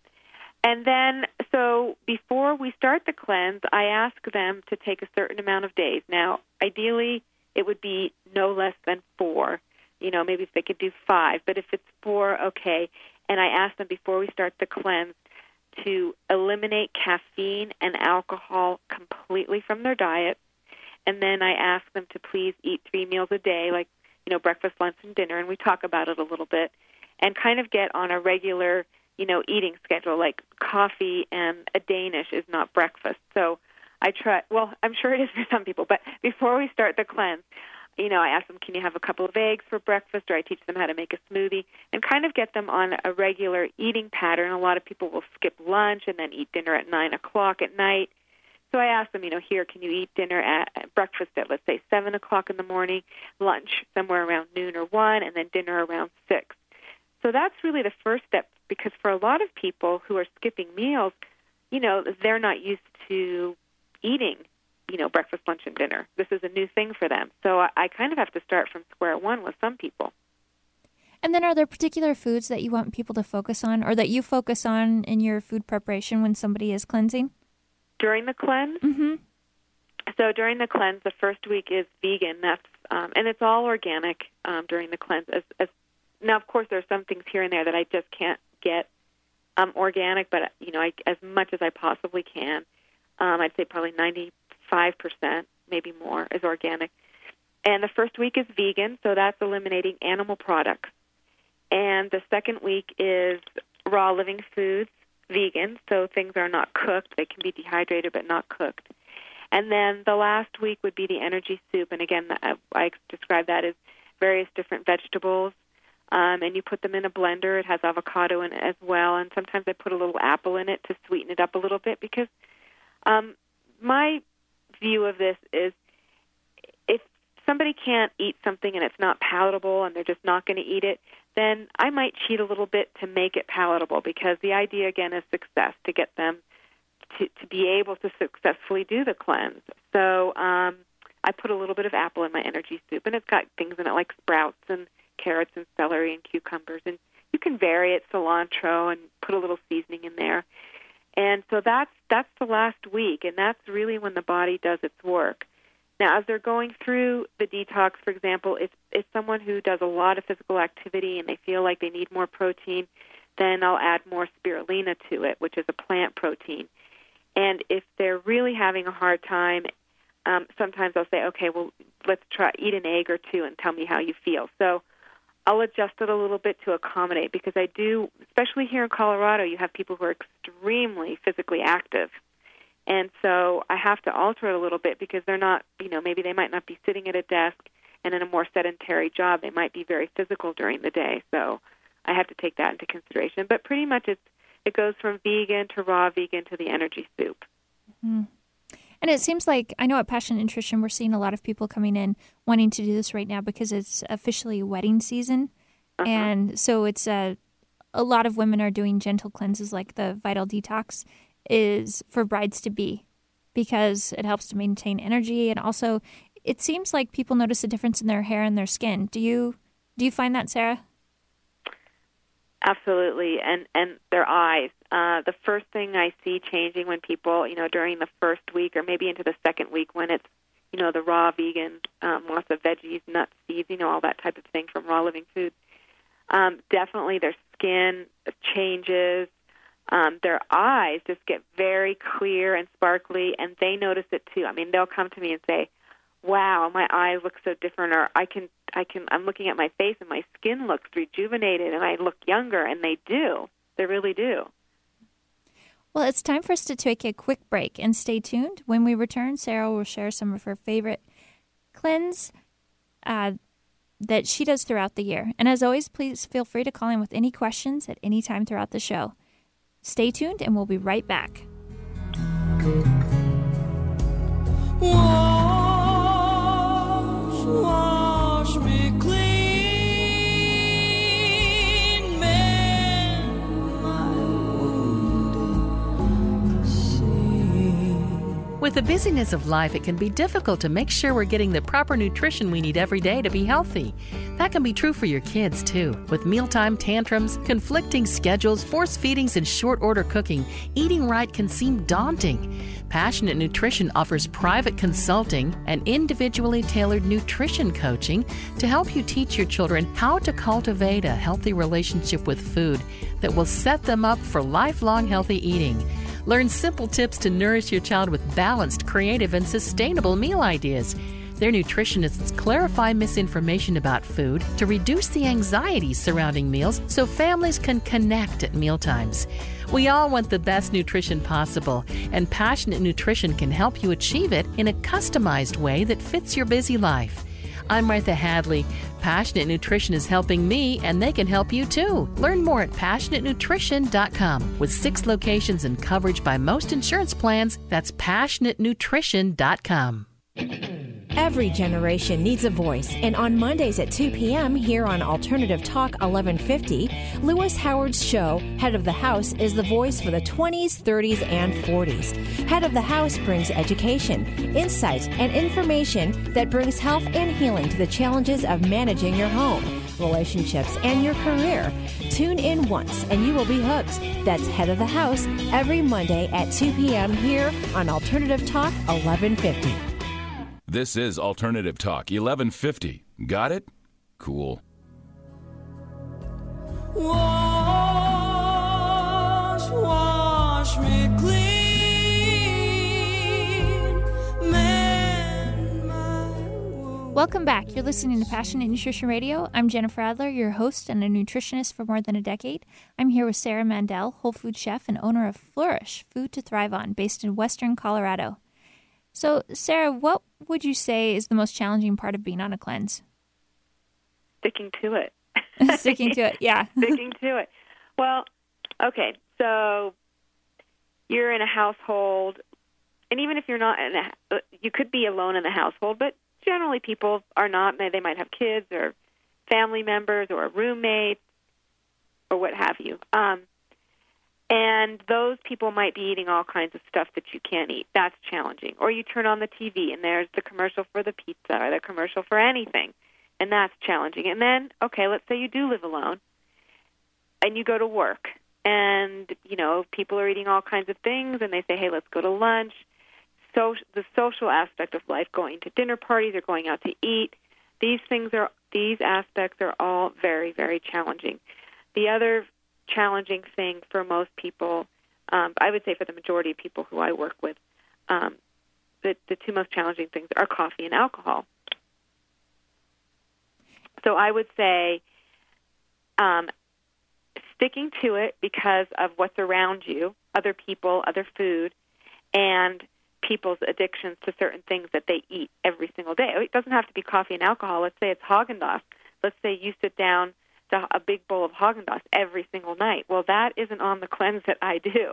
and then, so before we start the cleanse, I ask them to take a certain amount of days. Now, ideally, it would be no less than four. You know, maybe if they could do five. But if it's four, okay. And I ask them before we start the cleanse to eliminate caffeine and alcohol completely from their diet. And then I ask them to please eat three meals a day, like, you know, breakfast, lunch, and dinner. And we talk about it a little bit. And kind of get on a regular, you know, eating schedule, like coffee and a Danish is not breakfast. So I try, well, I'm sure it is for some people, but before we start the cleanse, you know, I ask them, can you have a couple of eggs for breakfast, or I teach them how to make a smoothie, and kind of get them on a regular eating pattern. A lot of people will skip lunch and then eat dinner at nine o'clock at night. So I ask them, you know, here, can you eat dinner at, at breakfast at, let's say, seven o'clock in the morning, lunch somewhere around noon or one, and then dinner around six. So that's really the first step, because for a lot of people who are skipping meals, you know, they're not used to eating, you know, breakfast, lunch, and dinner. This is a new thing for them. So I, I kind of have to start from square one with some people. And then are there particular foods that you want people to focus on, or that you focus on in your food preparation when somebody is cleansing? During the cleanse? Mm-hmm. So during the cleanse, the first week is vegan. That's um, and it's all organic um, during the cleanse. As, as Now, of course, there are some things here and there that I just can't get um, organic, but, you know, I, as much as I possibly can. Um, I'd say probably ninety-five percent, maybe more, is organic. And the first week is vegan, so that's eliminating animal products. And the second week is raw living foods, vegan, so things are not cooked. They can be dehydrated but not cooked. And then the last week would be the energy soup. And again, I, I describe that as various different vegetables. Um, and you put them in a blender. It has avocado in it as well. And sometimes I put a little apple in it to sweeten it up a little bit, because um, my view of this is somebody can't eat something and it's not palatable and they're just not going to eat it, then I might cheat a little bit to make it palatable, because the idea, again, is success, to get them to, to be able to successfully do the cleanse. So um, I put a little bit of apple in my energy soup, and it's got things in it like sprouts and carrots and celery and cucumbers, and you can vary it, cilantro, and put a little seasoning in there. And so that's that's the last week, and that's really when the body does its work. Now, as they're going through the detox, for example, if if someone who does a lot of physical activity and they feel like they need more protein, then I'll add more spirulina to it, which is a plant protein. And if they're really having a hard time, um, sometimes I'll say, okay, well, let's try eat an egg or two and tell me how you feel. So I'll adjust it a little bit to accommodate, because I do, especially here in Colorado, you have people who are extremely physically active. And so I have to alter it a little bit, because they're not, you know, maybe they might not be sitting at a desk, and in a more sedentary job, they might be very physical during the day. So I have to take that into consideration. But pretty much it's, it goes from vegan to raw vegan to the energy soup. Mm-hmm. And it seems like, I know at Passion Nutrition, we're seeing a lot of people coming in wanting to do this right now because it's officially wedding season. Uh-huh. And so it's a, a lot of women are doing gentle cleanses like the Vital Detox is for brides-to-be, because it helps to maintain energy. And also, it seems like people notice a difference in their hair and their skin. Do you do you find that, Sarah? Absolutely, and and their eyes. Uh, the first thing I see changing when people, you know, during the first week or maybe into the second week, when it's, you know, the raw vegan, um, lots of veggies, nuts, seeds, you know, all that type of thing from raw living food. Um, definitely their skin changes. Um, their eyes just get very clear and sparkly, and they notice it too. I mean, they'll come to me and say, wow, my eyes look so different, or I can, I can, I'm looking at my face and my skin looks rejuvenated and I look younger, and they do. They really do. Well, it's time for us to take a quick break, and stay tuned. When we return, Sarah will share some of her favorite cleanse uh, that she does throughout the year. And as always, please feel free to call in with any questions at any time throughout the show. Stay tuned, and we'll be right back. Wash, wash me clean, mend my wounded sea. With the busyness of life, it can be difficult to make sure we're getting the proper nutrition we need every day to be healthy. That can be true for your kids, too. With mealtime tantrums, conflicting schedules, force feedings, and short-order cooking, eating right can seem daunting. Passionate Nutrition offers private consulting and individually tailored nutrition coaching to help you teach your children how to cultivate a healthy relationship with food that will set them up for lifelong healthy eating. Learn simple tips to nourish your child with balanced, creative, and sustainable meal ideas. Their nutritionists clarify misinformation about food to reduce the anxiety surrounding meals so families can connect at mealtimes. We all want the best nutrition possible, and Passionate Nutrition can help you achieve it in a customized way that fits your busy life. I'm Martha Hadley. Passionate Nutrition is helping me, and they can help you too. Learn more at passionate nutrition dot com. With six locations and coverage by most insurance plans, that's passionate nutrition dot com. Every generation needs a voice, and on Mondays at two p.m. here on Alternative Talk eleven fifty, Lewis Howard's show, Head of the House, is the voice for the twenties, thirties, and forties. Head of the House brings education, insight, and information that brings health and healing to the challenges of managing your home, relationships, and your career. Tune in once and you will be hooked. That's Head of the House every Monday at two p.m. here on Alternative Talk eleven fifty. This is Alternative Talk eleven fifty. Got it? Cool. Wash, wash me clean, mend my wound. Welcome back. You're listening to Passionate Nutrition Radio. I'm Jennifer Adler, your host and a nutritionist for more than a decade. I'm here with Sarah Mandel, Whole Food chef and owner of Flourish, Food to Thrive On, based in Western Colorado. So, Sarah, what would you say is the most challenging part of being on a cleanse? Sticking to it. Sticking to it, yeah. Sticking to it. Well, okay, so you're in a household, and even if you're not in a, you could be alone in the household, but generally people are not. They, they might have kids or family members or a roommate or what have you. Um, and those people might be eating all kinds of stuff that you can't eat. That's challenging. Or you turn on the T V and there's the commercial for the pizza or the commercial for anything, and that's challenging. And then, okay, let's say you do live alone and you go to work, and, you know, people are eating all kinds of things, and they say, hey, let's go to lunch. So the social aspect of life, going to dinner parties or going out to eat, these things are, these aspects are all very, very challenging. The other challenging thing for most people, um, I would say for the majority of people who I work with, um, the, the two most challenging things are coffee and alcohol. So I would say um, sticking to it because of what's around you, other people, other food, and people's addictions to certain things that they eat every single day. It doesn't have to be coffee and alcohol. Let's say it's Haagen-Dazs. Let's say you sit down to a big bowl of Haagen-Dazs every single night. Well, that isn't on the cleanse that I do.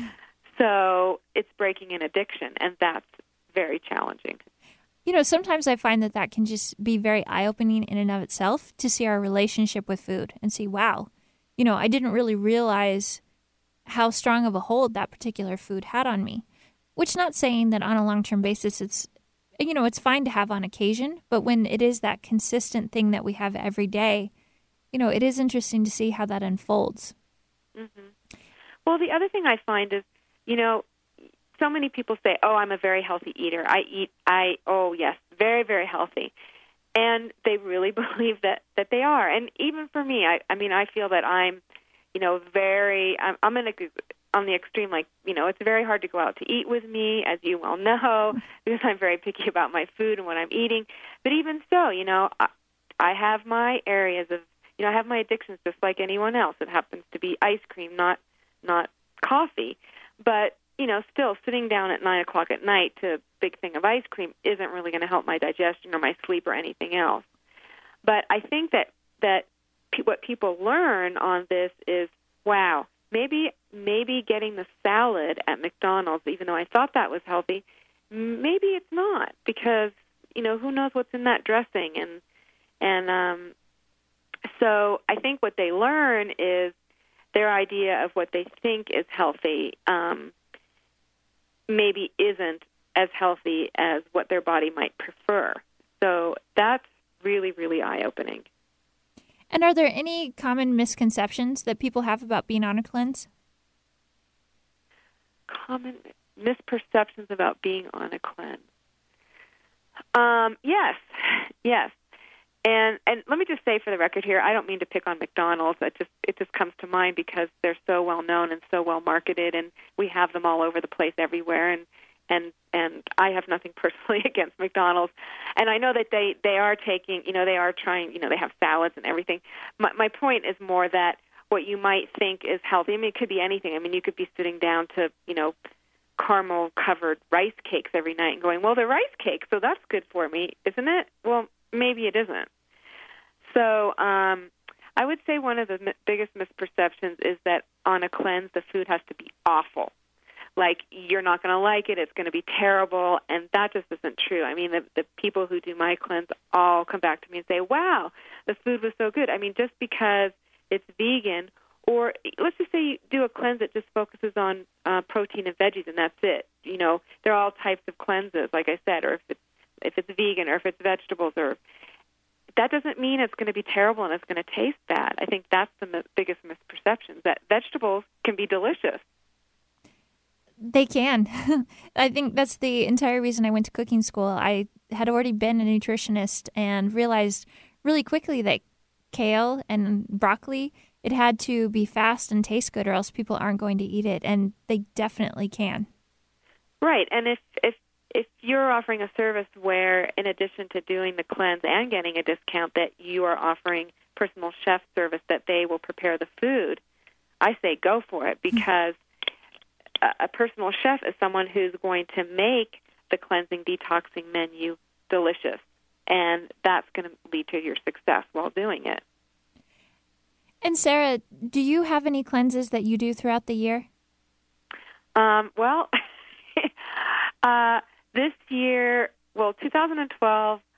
So it's breaking an addiction, and that's very challenging. You know, sometimes I find that that can just be very eye-opening in and of itself to see our relationship with food and see, wow, you know, I didn't really realize how strong of a hold that particular food had on me. Which, not saying that on a long-term basis it's, you know, it's fine to have on occasion, but when it is that consistent thing that we have every day, you know, it is interesting to see how that unfolds. Mm-hmm. Well, the other thing I find is, you know, so many people say, oh, I'm a very healthy eater. I eat, I, oh, yes, very, very healthy. And they really believe that, that they are. And even for me, I, I mean, I feel that I'm, you know, very, I'm, I'm in a, on the extreme, like, you know, it's very hard to go out to eat with me, as you well know, because I'm very picky about my food and what I'm eating. But even so, you know, I, I have my areas of, you know, I have my addictions just like anyone else. It happens to be ice cream, not not coffee. But, you know, still sitting down at nine o'clock at night to a big thing of ice cream isn't really going to help my digestion or my sleep or anything else. But I think that, that pe- what people learn on this is, wow, maybe maybe getting the salad at McDonald's, even though I thought that was healthy, maybe it's not, because, you know, who knows what's in that dressing. And, and um, so I think what they learn is their idea of what they think is healthy um, maybe isn't as healthy as what their body might prefer. So that's really, really eye-opening. And are there any common misconceptions that people have about being on a cleanse? Common misperceptions about being on a cleanse. Um, yes, yes. And and let me just say for the record here, I don't mean to pick on McDonald's. It just it just comes to mind because they're so well known and so well marketed, and we have them all over the place everywhere. And and and I have nothing personally against McDonald's. And I know that they, they are taking, you know, they are trying, you know, they have salads and everything. My my point is more that what you might think is healthy, I mean, it could be anything. I mean, you could be sitting down to, you know, caramel-covered rice cakes every night and going, well, they're rice cakes, so that's good for me, isn't it? Well, maybe it isn't. So um, I would say one of the m- biggest misperceptions is that on a cleanse, the food has to be awful. Like, you're not going to like it, it's going to be terrible, and that just isn't true. I mean, the, the people who do my cleanse all come back to me and say, wow, the food was so good. I mean, just because it's vegan, or let's just say you do a cleanse that just focuses on uh, protein and veggies, and that's it. You know, there are all types of cleanses, like I said, or if it's, if it's vegan, or if it's vegetables, or that doesn't mean it's going to be terrible and it's going to taste bad. I think that's the m- biggest misperception, that vegetables can be delicious. They can. I think that's the entire reason I went to cooking school. I had already been a nutritionist and realized really quickly that kale and broccoli, it had to be fast and taste good or else people aren't going to eat it, and they definitely can. Right, and if if if you're offering a service where, in addition to doing the cleanse and getting a discount, that you are offering personal chef service that they will prepare the food, I say go for it, because a, a personal chef is someone who's going to make the cleansing, detoxing menu delicious, and that's going to lead to your success while doing it. And Sarah, do you have any cleanses that you do throughout the year? Um, well, uh, this year, well, two thousand twelve,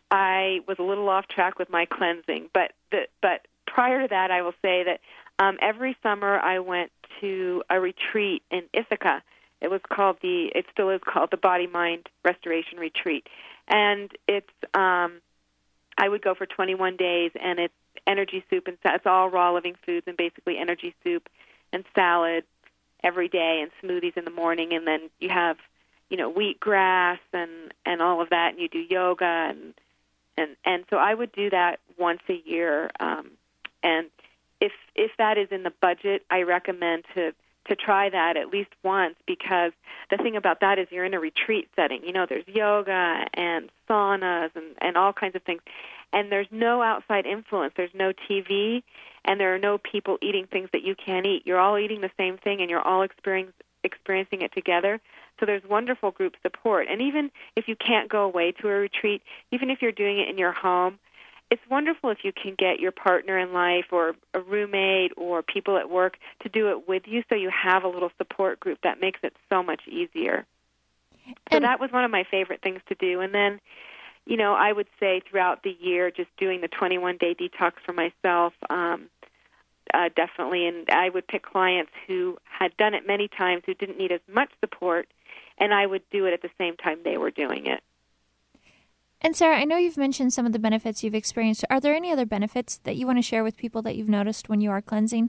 I was a little off track with my cleansing. But the, but prior to that, I will say that um, every summer I went to a retreat in Ithaca. It was called the, it still is called the Body Mind Restoration Retreat. And it's, um, I would go for twenty-one days, and it's energy soup, and it's all raw living foods, and basically energy soup and salad every day, and smoothies in the morning, and then you have, you know, wheatgrass and, and all of that, and you do yoga, and and and so I would do that once a year. Um, and if if that is in the budget, I recommend to to try that at least once, because the thing about that is you're in a retreat setting. You know, there's yoga and saunas and, and all kinds of things. And there's no outside influence. There's no T V, and there are no people eating things that you can't eat. You're all eating the same thing, and you're all experience, experiencing it together. So there's wonderful group support. And even if you can't go away to a retreat, even if you're doing it in your home, it's wonderful if you can get your partner in life or a roommate or people at work to do it with you, so you have a little support group. That makes it so much easier. So and that was one of my favorite things to do. And then, you know, I would say throughout the year, just doing the twenty-one day detox for myself, um, uh, definitely. And I would pick clients who had done it many times, who didn't need as much support, and I would do it at the same time they were doing it. And Sarah, I know you've mentioned some of the benefits you've experienced. Are there any other benefits that you want to share with people that you've noticed when you are cleansing?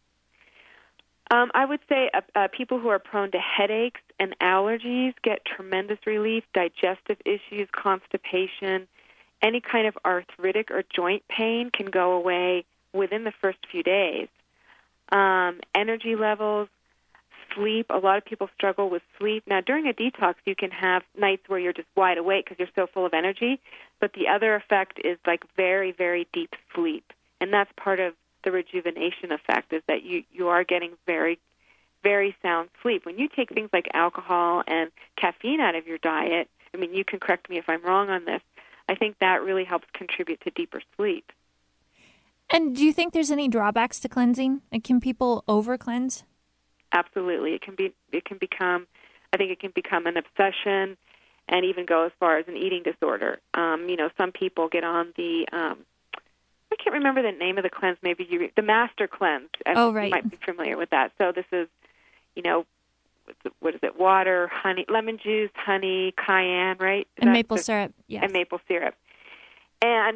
Um, I would say uh, uh, people who are prone to headaches and allergies get tremendous relief. Digestive issues, constipation, any kind of arthritic or joint pain can go away within the first few days. Um, energy levels, sleep. A lot of people struggle with sleep. Now, during a detox, you can have nights where you're just wide awake because you're so full of energy, but the other effect is like very, very deep sleep, and that's part of the rejuvenation effect, is that you, you are getting very, very sound sleep. When you take things like alcohol and caffeine out of your diet, I mean, you can correct me if I'm wrong on this, I think that really helps contribute to deeper sleep. And do you think there's any drawbacks to cleansing? Like, can people over-cleanse? Absolutely. It can be. It can become, I think it can become an obsession, and even go as far as an eating disorder. Um, you know, some people get on the, um, I can't remember the name of the cleanse, maybe you, the Master Cleanse. Oh, right. You might be familiar with that. So this is, you know, what is it, water, honey, lemon juice, honey, cayenne, right? Is and maple the, syrup, yes. And maple syrup. And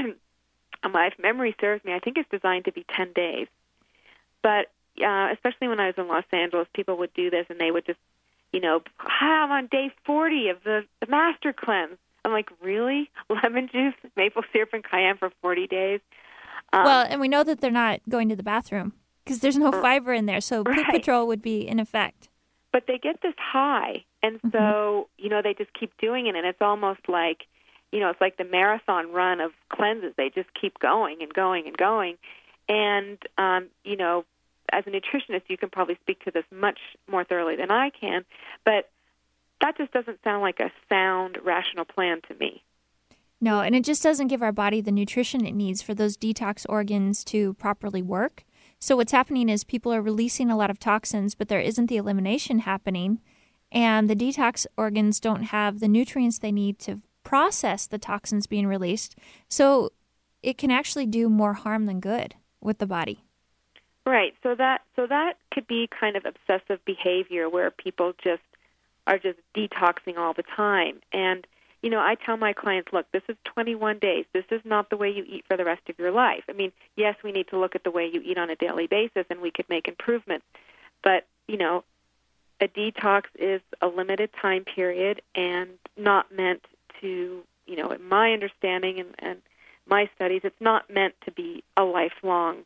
my memory serves me, I think it's designed to be ten days. But uh, especially when I was in Los Angeles, people would do this, and they would just, you know, ah, I'm on day forty of the, the Master Cleanse. I'm like, really? Lemon juice, maple syrup, and cayenne for forty days? Um, well, and we know that they're not going to the bathroom because there's no fiber in there, so right. Poop Patrol would be in effect. But they get this high, and so, mm-hmm. you know, they just keep doing it, and it's almost like, you know, it's like the marathon run of cleanses. They just keep going and going and going. And, um, you know, as a nutritionist, you can probably speak to this much more thoroughly than I can, but that just doesn't sound like a sound, rational plan to me. No, and it just doesn't give our body the nutrition it needs for those detox organs to properly work. So what's happening is people are releasing a lot of toxins, but there isn't the elimination happening, and the detox organs don't have the nutrients they need to process the toxins being released. So it can actually do more harm than good with the body. Right. So that so that could be kind of obsessive behavior where people just are just detoxing all the time. And, you know, I tell my clients, look, this is twenty-one days. This is not the way you eat for the rest of your life. I mean, yes, we need to look at the way you eat on a daily basis, and we could make improvements. But, you know, a detox is a limited time period and not meant to, you know, in my understanding and, and my studies, it's not meant to be a lifelong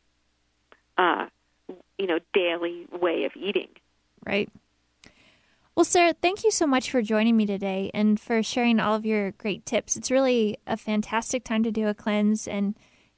Uh, you know, daily way of eating. Right. Well, Sarah, thank you so much for joining me today and for sharing all of your great tips. It's really a fantastic time to do a cleanse, and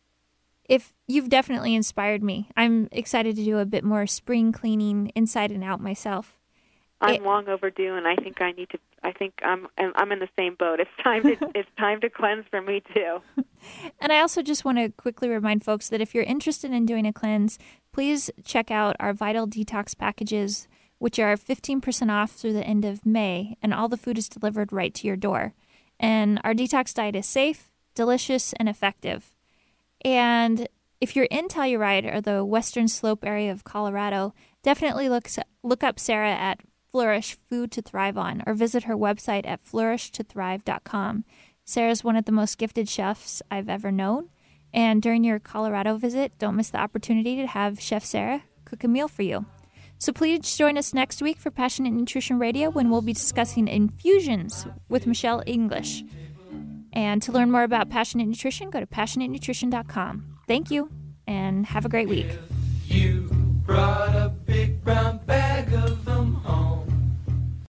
if you've definitely inspired me. I'm excited to do a bit more spring cleaning inside and out myself. I'm it, long overdue, and I think I need to. I think I'm. I'm in the same boat. It's time to. It's time to cleanse for me too. And I also just want to quickly remind folks that if you're interested in doing a cleanse, please check out our Vital Detox packages, which are fifteen percent off through the end of May, and all the food is delivered right to your door. And our detox diet is safe, delicious, and effective. And if you're in Telluride or the Western Slope area of Colorado, definitely look, look up Sarah at Flourish Food to Thrive On, or visit her website at flourish to thrive dot com. Sarah's one of the most gifted chefs I've ever known. And during your Colorado visit, don't miss the opportunity to have Chef Sarah cook a meal for you. So please join us next week for Passionate Nutrition Radio, when we'll be discussing infusions with Michelle English. And to learn more about Passionate Nutrition, go to passionate nutrition dot com. Thank you, and have a great week. You brought a big brown bag of